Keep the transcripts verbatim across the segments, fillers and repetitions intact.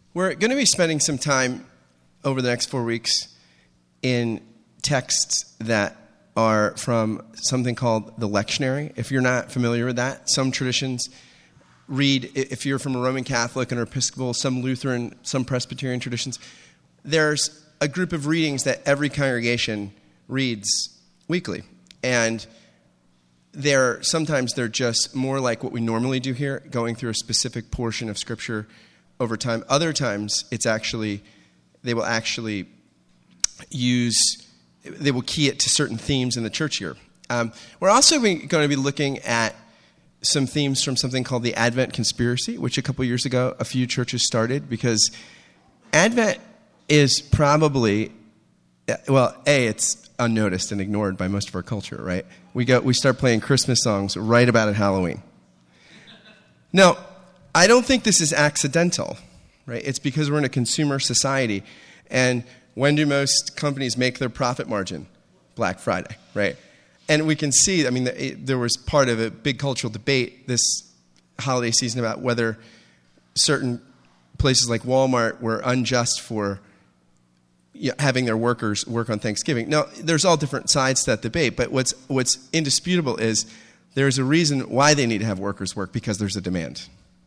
We're going to be spending some time over the next four weeks in texts that are from something called the lectionary. If you're not familiar with that, some traditions read, if you're from a Roman Catholic and Episcopal, some Lutheran, some Presbyterian traditions, there's a group of readings that every congregation reads weekly. And they're sometimes they're just more like what we normally do here, going through a specific portion of Scripture over time. Other times, it's actually, they will actually use, they will key it to certain themes in the church year. Um, we're also going to be looking at some themes from something called the Advent Conspiracy, which a couple years ago, a few churches started, because Advent is probably, well, A, it's unnoticed and ignored by most of our culture, right? We go, we start playing Christmas songs right about at Halloween. Now, I don't think this is accidental, right? It's because we're in a consumer society, and when do most companies make their profit margin? Black Friday, right? And we can see, I mean, it, there was part of a big cultural debate this holiday season about whether certain places like Walmart were unjust for you know, having their workers work on Thanksgiving. Now, there's all different sides to that debate, but what's what's indisputable is there's a reason why they need to have workers work, because there's a demand.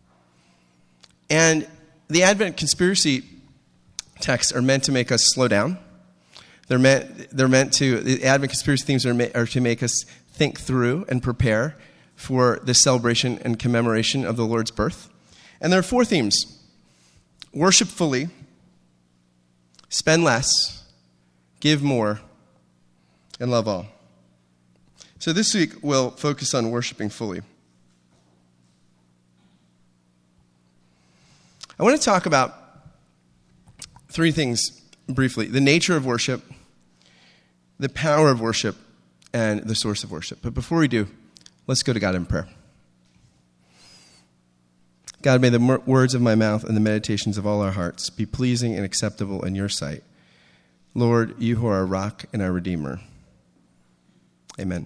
And the Advent Conspiracy texts are meant to make us slow down. They're meant, they're meant to, the Advent Conspiracy themes are, ma- are to make us think through and prepare for the celebration and commemoration of the Lord's birth. And there are four themes: worship fully, spend less, give more, and love all. So this week we'll focus on worshiping fully. I want to talk about three things briefly: the nature of worship, the power of worship, and the source of worship. But before we do, let's go to God in prayer. God, may the words of my mouth and the meditations of all our hearts be pleasing and acceptable in your sight. Lord, you who are our rock and our Redeemer. Amen.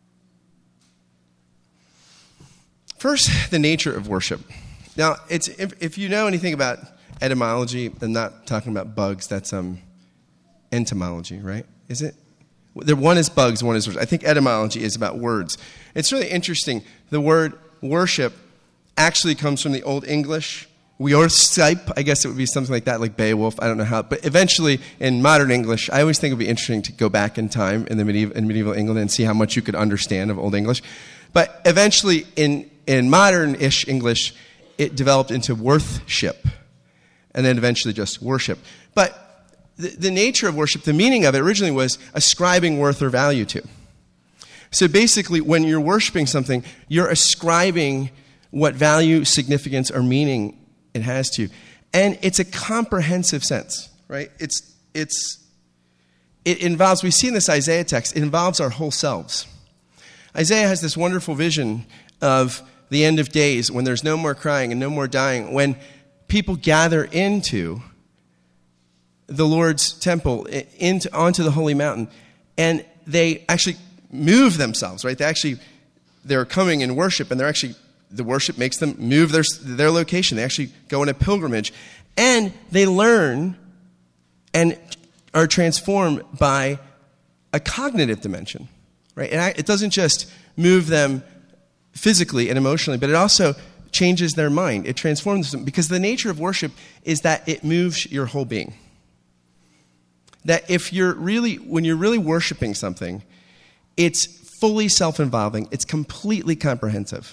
First, the nature of worship. Now, it's if, if you know anything about etymology, I'm not talking about bugs, that's um, entomology, right? Is it? There, one is bugs, one is words. I think etymology is about words. It's really interesting. The word worship actually comes from the Old English. Worship, I guess it would be something like that, like Beowulf. I don't know how. But eventually, in modern English, I always think it would be interesting to go back in time in the medieval, in medieval England and see how much you could understand of Old English. But eventually, in, in modern-ish English, it developed into worthship, and then eventually just worship. But the, the nature of worship, the meaning of it originally was ascribing worth or value to. So basically, when you're worshiping something, you're ascribing what value, significance, or meaning it has to you. And it's a comprehensive sense, right? It's it's it involves, we see in this Isaiah text, it involves our whole selves. Isaiah has this wonderful vision of the end of days, when there's no more crying and no more dying, when people gather into the Lord's temple, into onto the holy mountain, and they actually move themselves, right? They actually, they're coming in worship, and they're actually, the worship makes them move their, their location. They actually go on a pilgrimage, and they learn and are transformed by a cognitive dimension, right? And it doesn't just move them physically and emotionally, but it also changes their mind. It transforms them, because the nature of worship is that it moves your whole being. That if you're really, when you're really worshiping something, it's fully self-involving. It's completely comprehensive.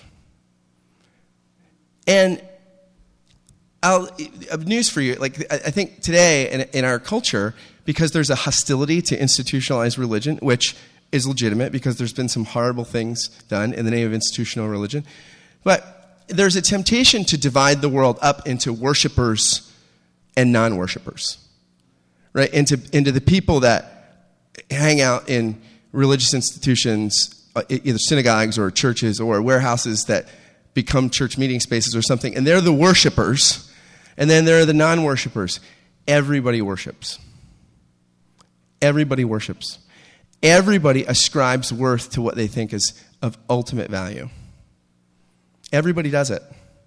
And I'll, news for you, like I think today in, in our culture, because there's a hostility to institutionalized religion, which is legitimate because there's been some horrible things done in the name of institutional religion. But there's a temptation to divide the world up into worshipers and non-worshipers, right? Into, into the people that hang out in religious institutions, either synagogues or churches or warehouses that become church meeting spaces or something, and they're the worshipers, and then there are the non-worshipers. Everybody worships. Everybody worships. Everybody ascribes worth to what they think is of ultimate value. Everybody does it.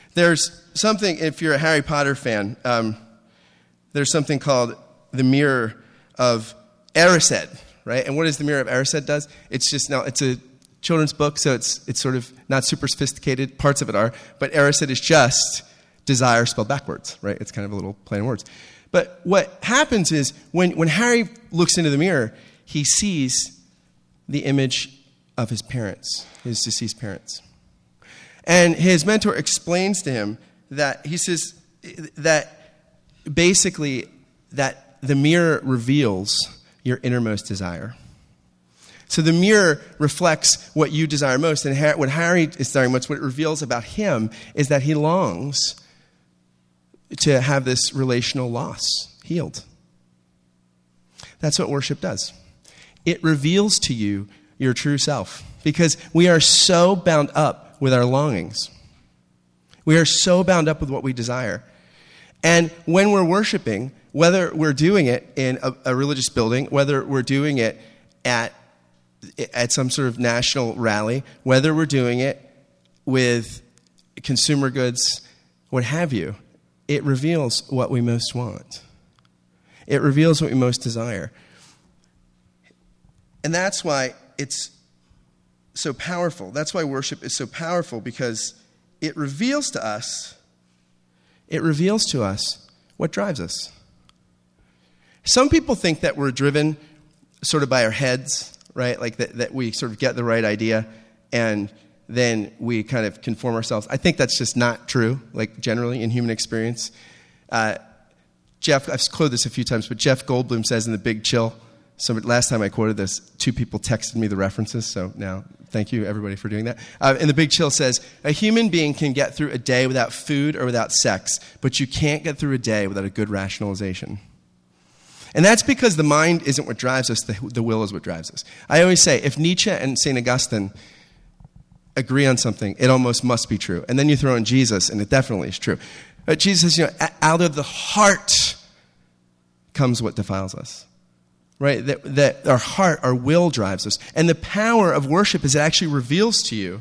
There's something, if you're a Harry Potter fan, um, there's something called the Mirror of Erised, right? And what does the Mirror of Erised does? It's just, now, it's a children's book, so it's it's sort of not super sophisticated. Parts of it are. But Erised is just desire spelled backwards, right? It's kind of a little play on words. But what happens is when, when Harry looks into the mirror, he sees the image of his parents, his deceased parents. And his mentor explains to him that, he says that basically that the mirror reveals your innermost desire. So the mirror reflects what you desire most. And what Harry is desiring most, what it reveals about him is that he longs to have this relational loss healed. That's what worship does. It reveals to you your true self, because we are so bound up with our longings. We are so bound up with what we desire. And when we're worshiping, whether we're doing it in a, a religious building, whether we're doing it at at some sort of national rally, whether we're doing it with consumer goods, what have you, it reveals what we most want. It reveals what we most desire. And that's why it's so powerful. That's why worship is so powerful, because it reveals to us, it reveals to us what drives us. Some people think that we're driven sort of by our heads, right? Like that, that we sort of get the right idea and then we kind of conform ourselves. I think that's just not true, like generally in human experience. Uh, Jeff, I've quoted this a few times, but Jeff Goldblum says in The Big Chill, so last time I quoted this, two people texted me the references, so now thank you everybody for doing that. Uh, and The Big Chill says, a human being can get through a day without food or without sex, but you can't get through a day without a good rationalization. And that's because the mind isn't what drives us, the, the will is what drives us. I always say, if Nietzsche and Saint Augustine agree on something, it almost must be true. And then you throw in Jesus, and it definitely is true. But Jesus says, you know, out of the heart comes what defiles us. Right? That, that our heart, our will drives us. And the power of worship is it actually reveals to you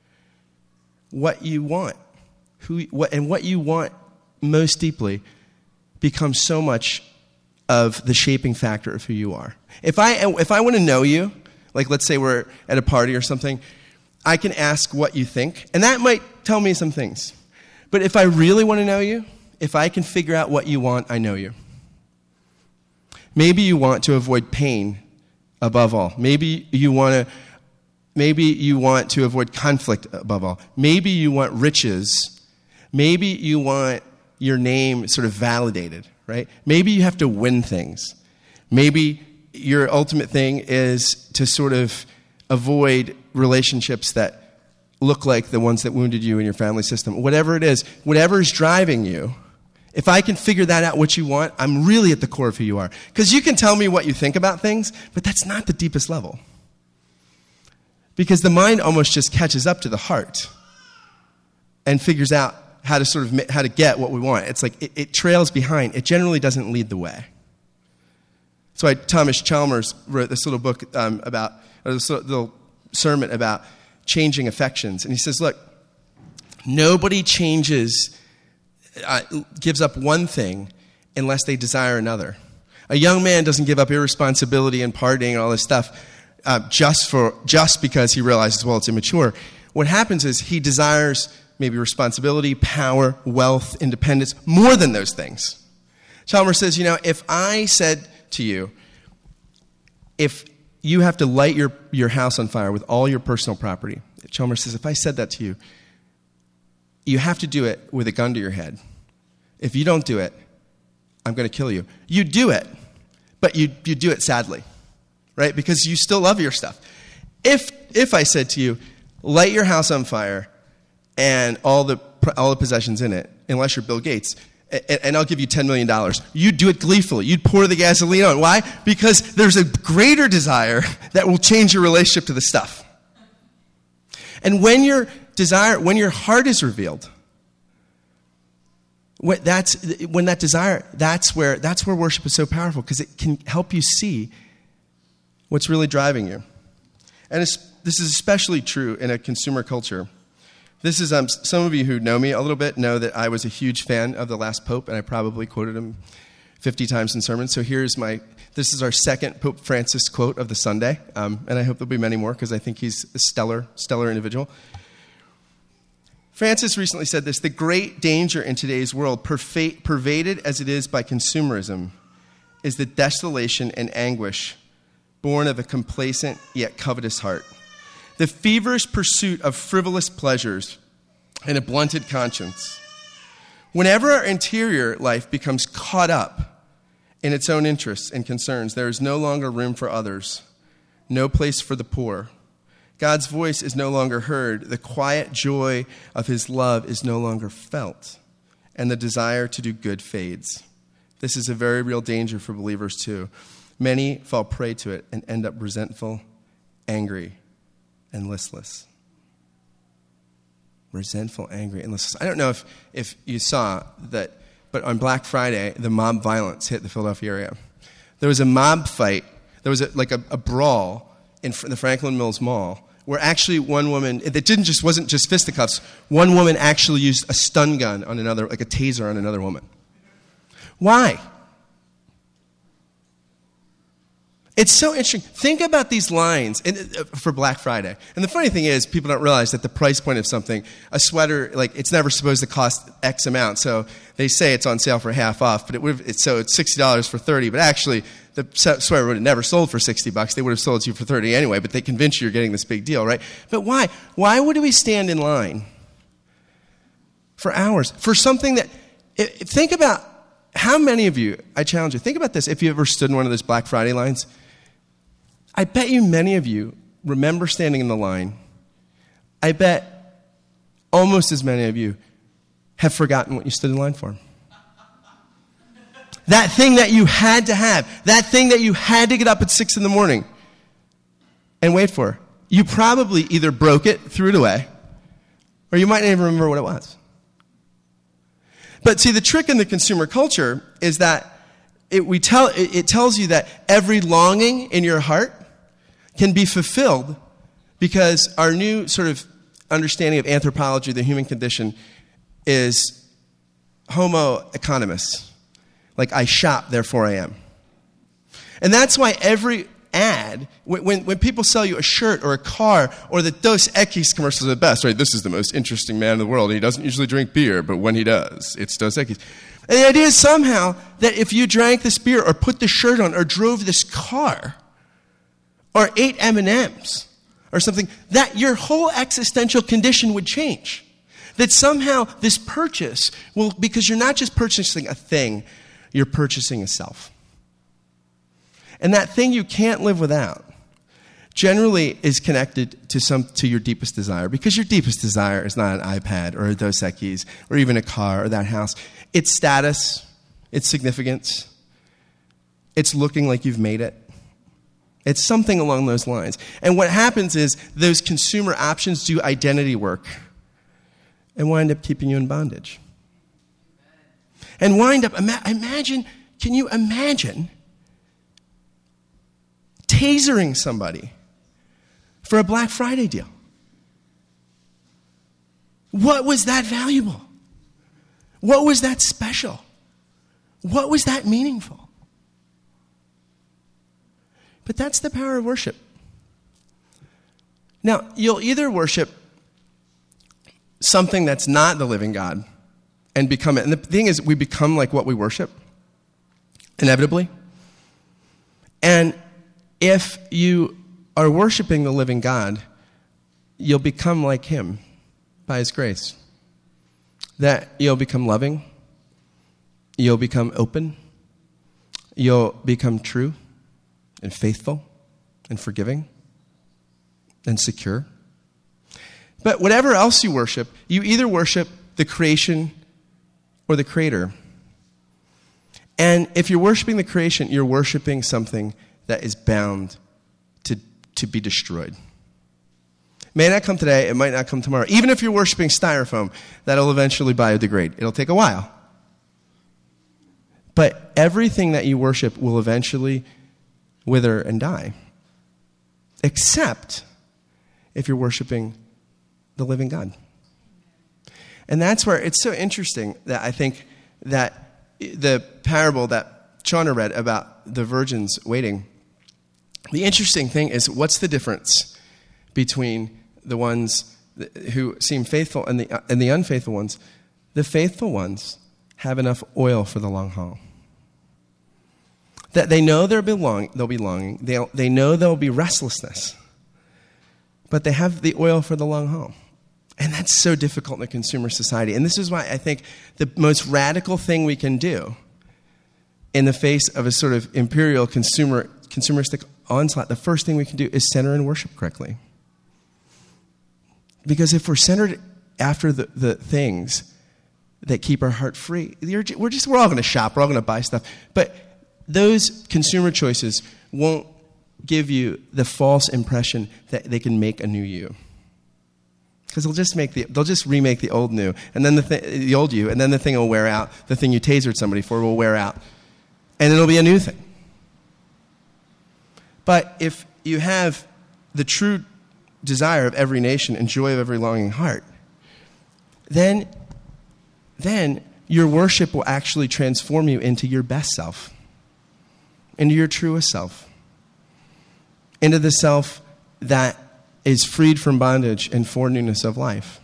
what you want. Who, what, and what you want most deeply becomes so much of the shaping factor of who you are. If I, if I want to know you, like let's say we're at a party or something, I can ask what you think, and that might tell me some things. But if I really want to know you, if I can figure out what you want, I know you. Maybe you want to avoid pain above all. Maybe you want to maybe you want to avoid conflict above all. Maybe you want riches. Maybe you want your name sort of validated, right? Maybe you have to win things. Maybe your ultimate thing is to sort of avoid relationships that look like the ones that wounded you in your family system. Whatever it is, whatever is driving you, if I can figure that out, what you want, I'm really at the core of who you are. Because you can tell me what you think about things, but that's not the deepest level. Because the mind almost just catches up to the heart and figures out how to sort of how to get what we want. It's like it, it trails behind. It generally doesn't lead the way. That's why Thomas Chalmers wrote this little book um, about, or this little sermon about changing affections. And he says, look, nobody changes Uh, gives up one thing unless they desire another. A young man doesn't give up irresponsibility and partying and all this stuff uh, just for just because he realizes, well, it's immature. What happens is he desires maybe responsibility, power, wealth, independence, more than those things. Chalmers says, you know, if I said to you, if you have to light your, your house on fire with all your personal property, Chalmers says, if I said that to you, you have to do it with a gun to your head. If you don't do it, I'm going to kill you. You do it, but you you do it sadly, right? Because you still love your stuff. If if I said to you, light your house on fire and all the all the possessions in it, unless you're Bill Gates, and, and I'll give you ten million dollars, you'd do it gleefully. You'd pour the gasoline on. Why? Because there's a greater desire that will change your relationship to the stuff. And when your desire, when your heart is revealed, when that's when that desire, that's where that's where worship is so powerful, because it can help you see what's really driving you. And it's, this is especially true in a consumer culture This is, um, some of you who know me a little bit know that I was a huge fan of the last Pope, and I probably quoted him fifty times in sermons. So here's my, this is our second Pope Francis quote of the Sunday, um, and I hope there'll be many more because I think he's a stellar, stellar individual. Francis recently said this: the great danger in today's world, perfa- pervaded as it is by consumerism, is the desolation and anguish born of a complacent yet covetous heart. The feverish pursuit of frivolous pleasures and a blunted conscience. Whenever our interior life becomes caught up in its own interests and concerns, there is no longer room for others, no place for the poor. God's voice is no longer heard. The quiet joy of his love is no longer felt, and the desire to do good fades. This is a very real danger for believers too. Many fall prey to it and end up resentful, angry, and listless. Resentful, angry, and listless. I don't know if, if you saw that, but on Black Friday, the mob violence hit the Philadelphia area. There was a mob fight. There was a, like a, a brawl in the Franklin Mills Mall where actually one woman, it didn't just wasn't just fisticuffs. One woman actually used a stun gun on another, like a taser on another woman. Why? It's so interesting. Think about these lines in, uh, for Black Friday. And the funny thing is, people don't realize that the price point of something, a sweater, like it's never supposed to cost X amount. So they say it's on sale for half off, but it would have, it's, so it's sixty dollars for thirty. But actually, the sweater would have never sold for sixty bucks. They would have sold it to you for thirty anyway. But they convince you you're getting this big deal, right? But why? Why would we stand in line for hours for something that? It, think about how many of you. I challenge you. Think about this. If you ever stood in one of those Black Friday lines. I bet you many of you remember standing in the line. I bet almost as many of you have forgotten what you stood in line for. That thing that you had to have, that thing that you had to get up at six in the morning and wait for. You probably either broke it, threw it away, or you might not even remember what it was. But see, the trick in the consumer culture is that it, we tell, it, it tells you that every longing in your heart can be fulfilled because our new sort of understanding of anthropology, the human condition, is homo economist. Like, I shop, therefore I am. And that's why every ad, when, when, when people sell you a shirt or a car, or the Dos Equis commercials are the best, right? This is the most interesting man in the world, and he doesn't usually drink beer, but when he does, it's Dos Equis. And the idea is somehow that if you drank this beer or put this shirt on or drove this car or ate M and M's or something, that your whole existential condition would change. That somehow this purchase will, because you're not just purchasing a thing, you're purchasing a self. And that thing you can't live without generally is connected to some to your deepest desire, because your deepest desire is not an iPad or a Dos Equis or even a car or that house. It's status, it's significance, it's looking like you've made it. It's something along those lines. And what happens is those consumer options do identity work and wind up keeping you in bondage. And wind up, ima- imagine, can you imagine tasering somebody for a Black Friday deal? What was that valuable? What was that special? What was that meaningful? But that's the power of worship. Now, you'll either worship something that's not the living God and become it. And the thing is, we become like what we worship, inevitably. And if you are worshiping the living God, you'll become like him by his grace. That you'll become loving, you'll become open, you'll become true and faithful and forgiving and secure. But whatever else you worship, you either worship the creation or the creator. And if you're worshiping the creation, you're worshiping something that is bound to, to be destroyed. It may not come today, it might not come tomorrow. Even if you're worshiping styrofoam, that'll eventually biodegrade. It'll take a while. But everything that you worship will eventually wither and die. Except if you're worshiping the living God. And that's where it's so interesting that I think that the parable that Shauna read about the virgins waiting, the interesting thing is, what's the difference between the ones who seem faithful and the and the unfaithful ones? The faithful ones have enough oil for the long haul. That they know they'll be long, they'll be longing. They they know there'll be restlessness, but they have the oil for the long haul. And that's so difficult in a consumer society. And this is why I think the most radical thing we can do in the face of a sort of imperial consumer consumeristic onslaught, the first thing we can do is center and worship correctly. Because if we're centered after the, the things that keep our heart free, we're just we're all going to shop, we're all going to buy stuff. But those consumer choices won't give you the false impression that they can make a new you. Because they'll just make the they'll just remake the old new, and then the th- the old you, and then the thing will wear out. The thing you tasered somebody for will wear out, and it'll be a new thing. But if you have the true desire of every nation and joy of every longing heart, then then your worship will actually transform you into your best self, into your truest self, into the self that is freed from bondage and for newness of life.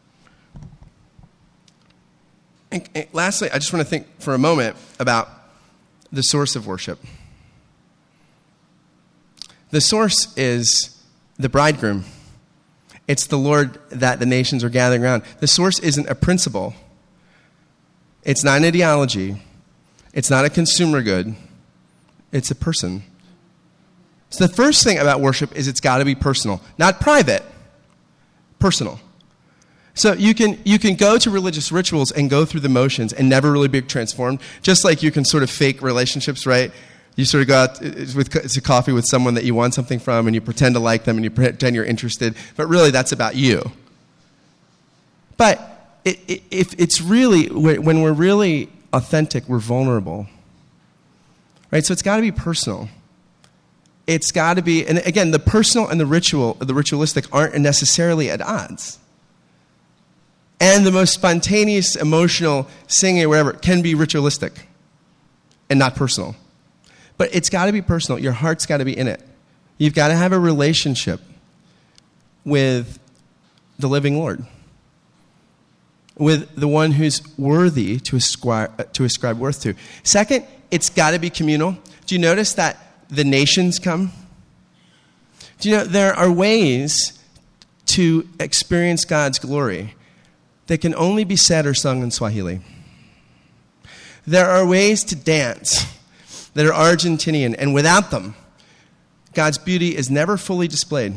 And, and lastly, I just want to think for a moment about the source of worship. The source is the bridegroom. It's the Lord that the nations are gathering around. The source isn't a principle. It's not an ideology. It's not a consumer good. It's a person. So the first thing about worship is it's got to be personal. Not private, personal. So you can you can go to religious rituals and go through the motions and never really be transformed, just like you can sort of fake relationships, right? You sort of go out with, to coffee with someone that you want something from, and you pretend to like them, and you pretend you're interested, but really that's about you. But it, it, if it's really, when we're really authentic, we're vulnerable. Right? So it's got to be personal. It's got to be, and again, the personal and the ritual, the ritualistic aren't necessarily at odds. And the most spontaneous, emotional singing or whatever can be ritualistic and not personal. But it's got to be personal. Your heart's got to be in it. You've got to have a relationship with the living Lord, with the one who's worthy to ascribe, to ascribe worth to. Second, it's got to be communal. Do you notice that the nations come? Do you know there are ways to experience God's glory that can only be said or sung in Swahili? There are ways to dance that are Argentinian, and without them, God's beauty is never fully displayed.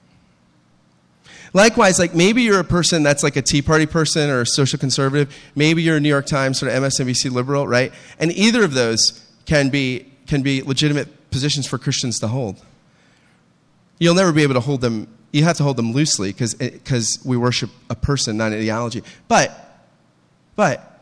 Likewise, like maybe you're a person that's like a Tea Party person or a social conservative. Maybe you're a New York Times sort of M S N B C liberal, right? And either of those can be can be legitimate positions for Christians to hold. You'll never be able to hold them. You have to hold them loosely because because we worship a person, not an ideology. But but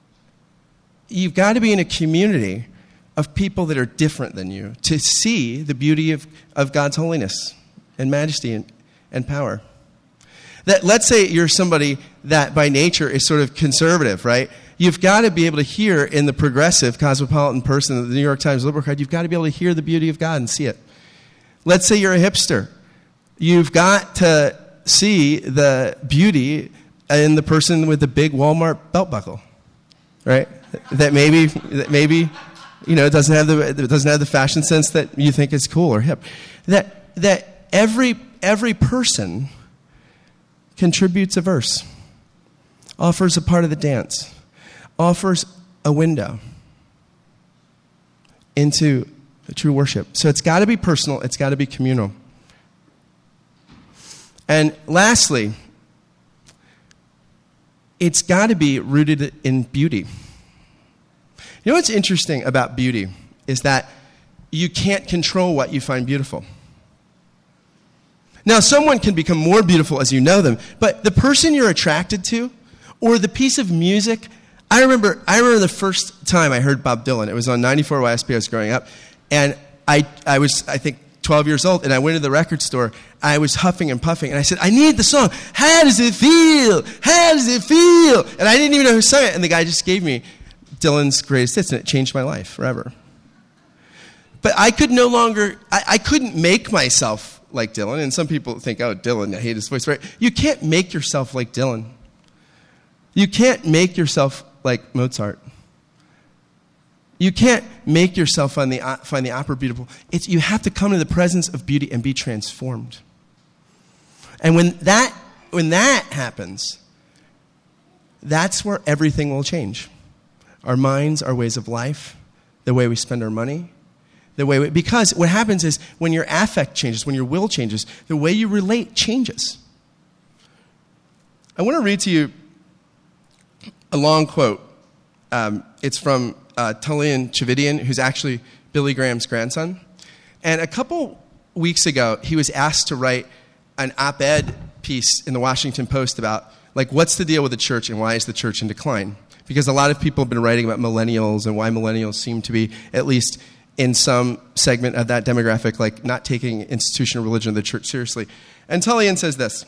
you've got to be in a community of people that are different than you to see the beauty of, of God's holiness and majesty and, and power. That let's say you're somebody that by nature is sort of conservative, right? You've got to be able to hear in the progressive cosmopolitan person, the New York Times liberal crowd, you've got to be able to hear the beauty of God and see it. Let's say you're a hipster. You've got to see the beauty in the person with the big Walmart belt buckle, right? That maybe that maybe you know doesn't have the doesn't have the fashion sense that you think is cool or hip. That that every every person contributes a verse, offers a part of the dance, offers a window into true worship. So it's got to be personal. It's got to be communal. And lastly, it's got to be rooted in beauty. You know what's interesting about beauty is that you can't control what you find beautiful. Now, someone can become more beautiful as you know them, but the person you're attracted to or the piece of music, I remember I remember the first time I heard Bob Dylan. It was on ninety-four Y S P. I was growing up, and I I was, I think, twelve years old, and I went to the record store. I was huffing and puffing, and I said, I need the song. How does it feel? How does it feel? And I didn't even know who sang it, and the guy just gave me Dylan's Greatest Hits, and it changed my life forever. But I could no longer, I, I couldn't make myself like Dylan, and some people think, oh, Dylan, I hate his voice. Right? You can't make yourself like Dylan. You can't make yourself like Mozart. You can't make yourself find the, find the opera beautiful. It's, you have to come to the presence of beauty and be transformed. And when that, when that happens, that's where everything will change. Our minds, our ways of life, the way we spend our money, the way we, because what happens is when your affect changes, when your will changes, the way you relate changes. I want to read to you a long quote. Um, it's from uh, Tullian Tchividjian, who's actually Billy Graham's grandson. And a couple weeks ago, he was asked to write an op-ed piece in the Washington Post about, like, what's the deal with the church and why is the church in decline? Because a lot of people have been writing about millennials and why millennials seem to be, at least in some segment of that demographic, like not taking institutional religion of the church seriously. And Tullian says this.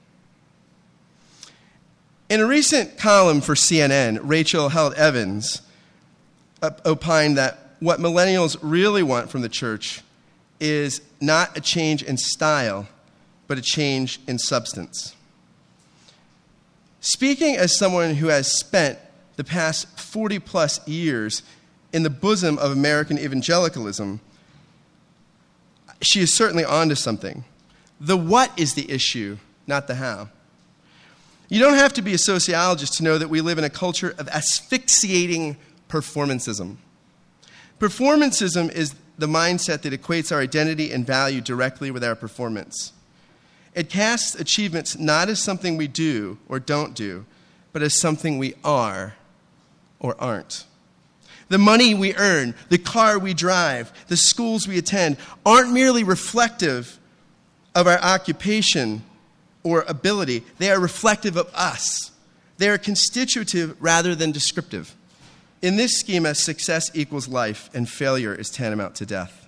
In a recent column for C N N, Rachel Held Evans opined that what millennials really want from the church is not a change in style, but a change in substance. Speaking as someone who has spent the past forty plus years in the bosom of American evangelicalism, she is certainly onto something. The what is the issue, not the how. You don't have to be a sociologist to know that we live in a culture of asphyxiating performancism. Performancism is the mindset that equates our identity and value directly with our performance. It casts achievements not as something we do or don't do, but as something we are or aren't. The money we earn, the car we drive, the schools we attend aren't merely reflective of our occupation or ability. They are reflective of us. They are constitutive rather than descriptive. In this schema, success equals life, and failure is tantamount to death.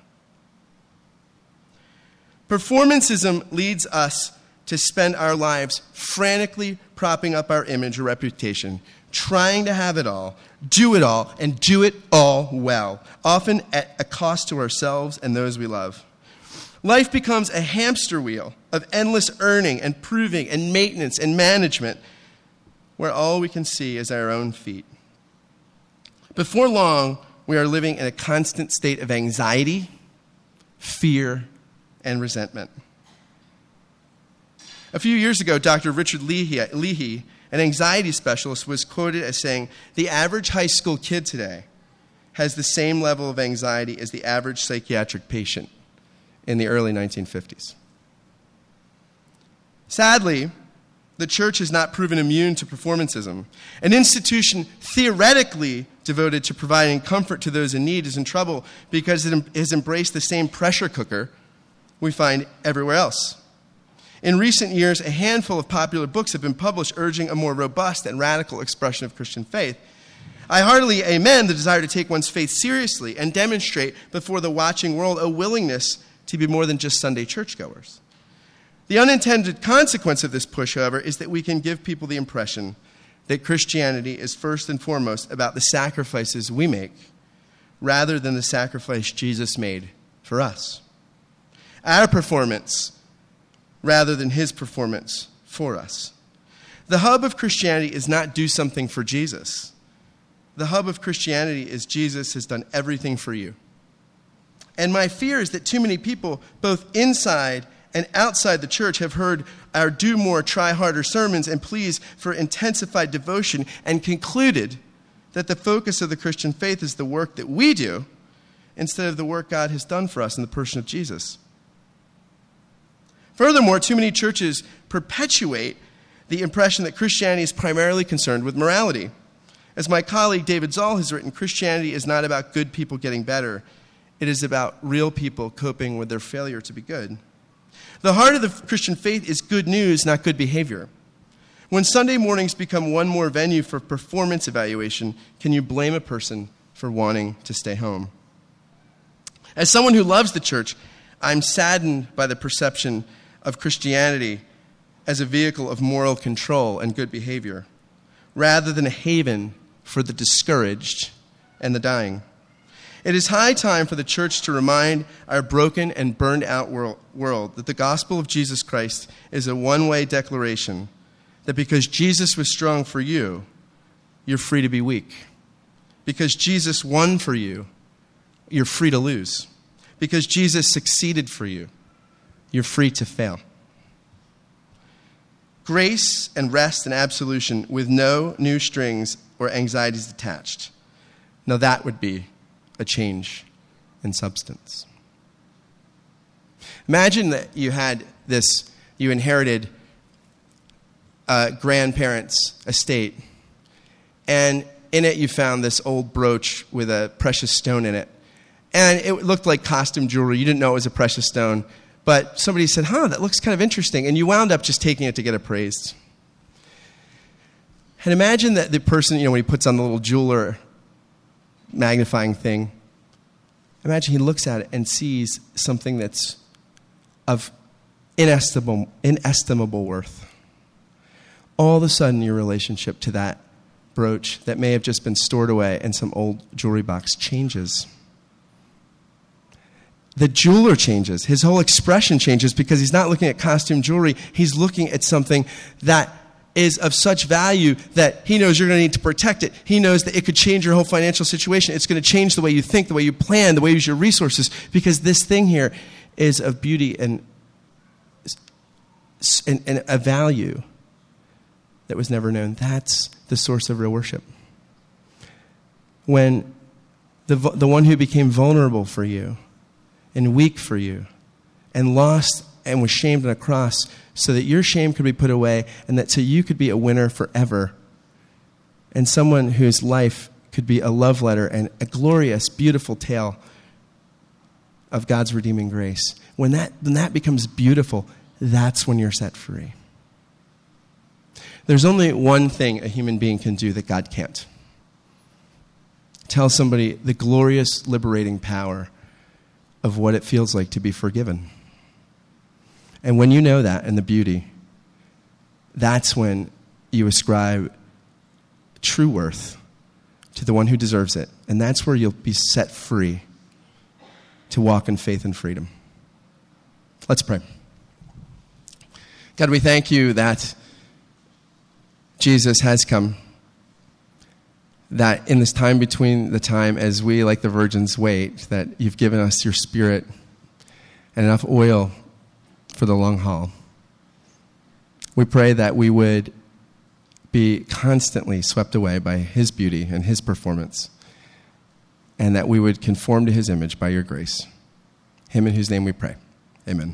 Performancism leads us to spend our lives frantically propping up our image or reputation, trying to have it all, do it all, and do it all well, often at a cost to ourselves and those we love. Life becomes a hamster wheel of endless earning and proving and maintenance and management where all we can see is our own feet. Before long, we are living in a constant state of anxiety, fear, and resentment. A few years ago, Doctor Richard Leahy, Leahy, an anxiety specialist, was quoted as saying, the average high school kid today has the same level of anxiety as the average psychiatric patient in the early nineteen fifties. Sadly, the church has not proven immune to performancism. An institution theoretically devoted to providing comfort to those in need is in trouble because it has embraced the same pressure cooker we find everywhere else. In recent years, a handful of popular books have been published urging a more robust and radical expression of Christian faith. I heartily amen the desire to take one's faith seriously and demonstrate before the watching world a willingness to be more than just Sunday churchgoers. The unintended consequence of this push, however, is that we can give people the impression that Christianity is first and foremost about the sacrifices we make rather than the sacrifice Jesus made for us. Our performance rather than his performance for us. The hub of Christianity is not do something for Jesus. The hub of Christianity is Jesus has done everything for you. And my fear is that too many people, both inside and outside the church, have heard our do more, try harder sermons and pleas for intensified devotion and concluded that the focus of the Christian faith is the work that we do instead of the work God has done for us in the person of Jesus. Furthermore, too many churches perpetuate the impression that Christianity is primarily concerned with morality. As my colleague David Zoll has written, Christianity is not about good people getting better. It is about real people coping with their failure to be good. The heart of the Christian faith is good news, not good behavior. When Sunday mornings become one more venue for performance evaluation, can you blame a person for wanting to stay home? As someone who loves the church, I'm saddened by the perception of Christianity as a vehicle of moral control and good behavior, rather than a haven for the discouraged and the dying. It is high time for the church to remind our broken and burned out world that the gospel of Jesus Christ is a one-way declaration that because Jesus was strong for you, you're free to be weak. Because Jesus won for you, you're free to lose. Because Jesus succeeded for you, you're free to fail. Grace and rest and absolution with no new strings or anxieties attached. Now that would be a change in substance. Imagine that you had this, you inherited a grandparents' estate, and in it you found this old brooch with a precious stone in it. And it looked like costume jewelry. You didn't know it was a precious stone. But somebody said, huh, that looks kind of interesting. And you wound up just taking it to get appraised. And imagine that the person, you know, when he puts on the little jeweler magnifying thing, imagine he looks at it and sees something that's of inestimable, inestimable worth. All of a sudden, your relationship to that brooch that may have just been stored away in some old jewelry box changes. The jeweler changes. His whole expression changes because he's not looking at costume jewelry. He's looking at something that is of such value that he knows you're going to need to protect it. He knows that it could change your whole financial situation. It's going to change the way you think, the way you plan, the way you use your resources, because this thing here is of beauty and, and, and a value that was never known. That's the source of real worship. When the the one who became vulnerable for you and weak for you and lost and was shamed on a cross so that your shame could be put away and that so you could be a winner forever, and someone whose life could be a love letter and a glorious, beautiful tale of God's redeeming grace. When that, when that becomes beautiful, that's when you're set free. There's only one thing a human being can do that God can't. Tell somebody the glorious, liberating power of what it feels like to be forgiven. And when you know that and the beauty, that's when you ascribe true worth to the one who deserves it. And that's where you'll be set free to walk in faith and freedom. Let's pray. God, we thank you that Jesus has come, that in this time between the time as we, like the virgins, wait, that you've given us your Spirit and enough oil for the long haul. We pray that we would be constantly swept away by his beauty and his performance, and that we would conform to his image by your grace. Him in whose name we pray. Amen.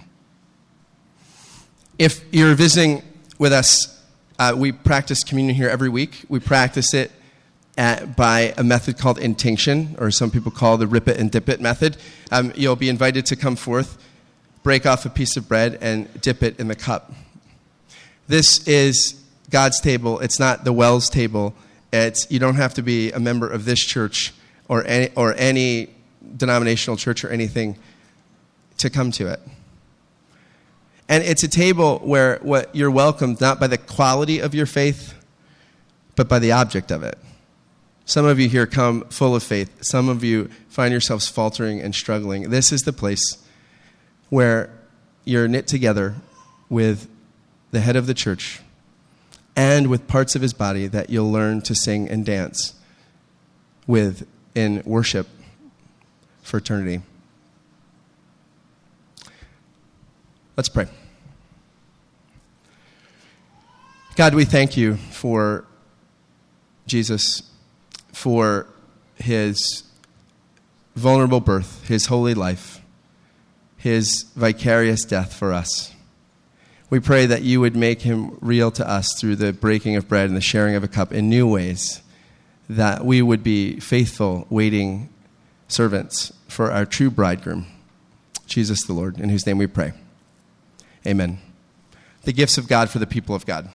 If you're visiting with us, uh, we practice communion here every week. We practice it At, by a method called intinction, or some people call the rip it and dip it method. Um, you'll be invited to come forth, break off a piece of bread, and dip it in the cup. This is God's table. It's not the Wells table. It's, you don't have to be a member of this church or any, or any denominational church or anything to come to it. And it's a table where what you're welcomed not by the quality of your faith, but by the object of it. Some of you here come full of faith. Some of you find yourselves faltering and struggling. This is the place where you're knit together with the head of the church and with parts of his body that you'll learn to sing and dance with in worship for eternity. Let's pray. God, we thank you for Jesus, for his vulnerable birth, his holy life, his vicarious death for us. We pray that you would make him real to us through the breaking of bread and the sharing of a cup in new ways, that we would be faithful, waiting servants for our true bridegroom, Jesus the Lord, in whose name we pray. Amen. The gifts of God for the people of God.